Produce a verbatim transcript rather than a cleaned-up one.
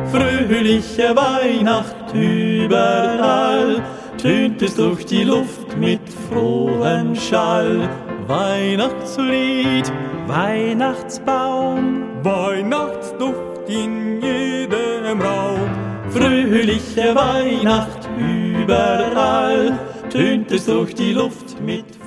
Fröhliche Weihnacht überall, tönt es durch die Luft mit frohem Schall. Weihnachtslied, Weihnachtsbaum, Weihnachtsduft in jedem Raum. Fröhliche Weihnacht überall, tönt es durch die Luft mit